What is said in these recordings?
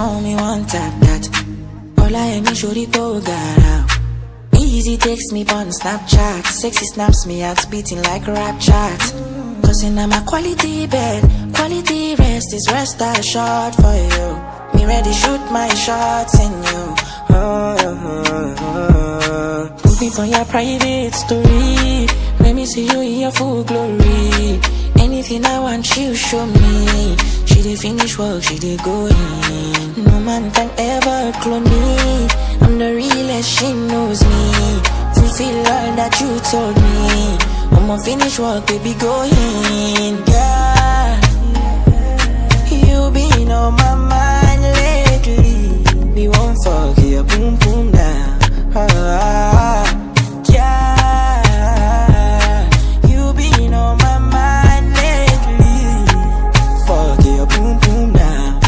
on me one tap that. All I am is shorty go gara. Easy text me on Snapchat. Sexy snaps me out beating like a rap chat. Cause in my quality bed, quality rest is rest assured for you. Me ready shoot my shots in you. Put me on your private story. Let me see you in your full glory. Anything I want you show me. She did finish work, she did go in. No man can ever clone me. I'm the realest, she knows me. Fulfill all that you told me. I'ma finish work, baby, go in. Yeah, you been on my mind lately. Me won't forget your boom boom now. Yeah, you been on my mind lately. Forget your boom boom now.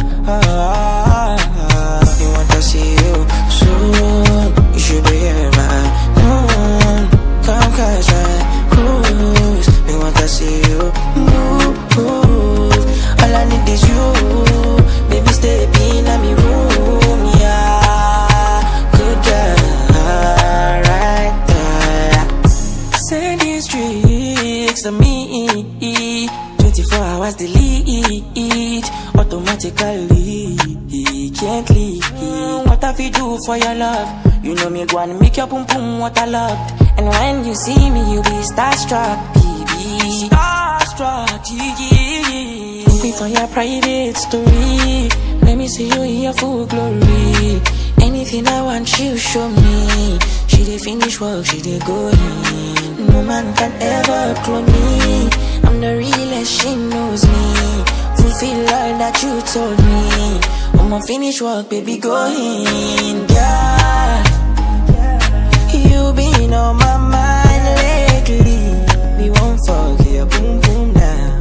You want to see you soon. You should be here by noon. Come catch my cruise. Me want to see you move. All I need is you. Baby, stay in my room. Yeah, good girl, right there. Send these tricks to me. 24 hours delete. Automatically, can't leave. What have you do for your love? You know me go and make your boom boom what I loved. And when you see me, you be starstruck, baby. Starstruck, yeah. Put me for your private story. Let me see you in your full glory. Anything I want you show me. She did finish work, she did go in. No man can ever clone me. I'm the realest, she knows me. Fulfill all that you told me. I'ma finish work, baby, go in. Yeah, you been on my mind lately. We won't forget boom boom now.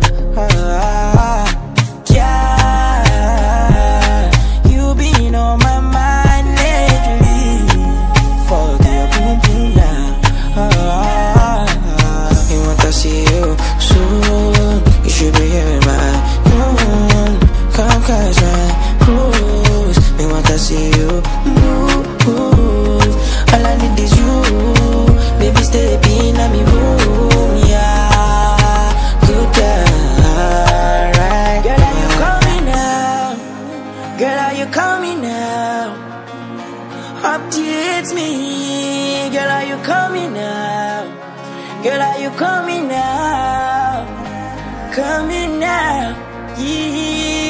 Yeah, you been on my mind lately. Forget boom boom now. You want to see you soon. You should be here by noon. Come catch my cruise. Me want to see you move. All I need is you. Baby, stay in my room. Yeah, good girl, right? Girl, are you coming now? Girl, are you coming now? Updates me. Girl, are you coming now? Girl, are you coming now? Coming now, yeah.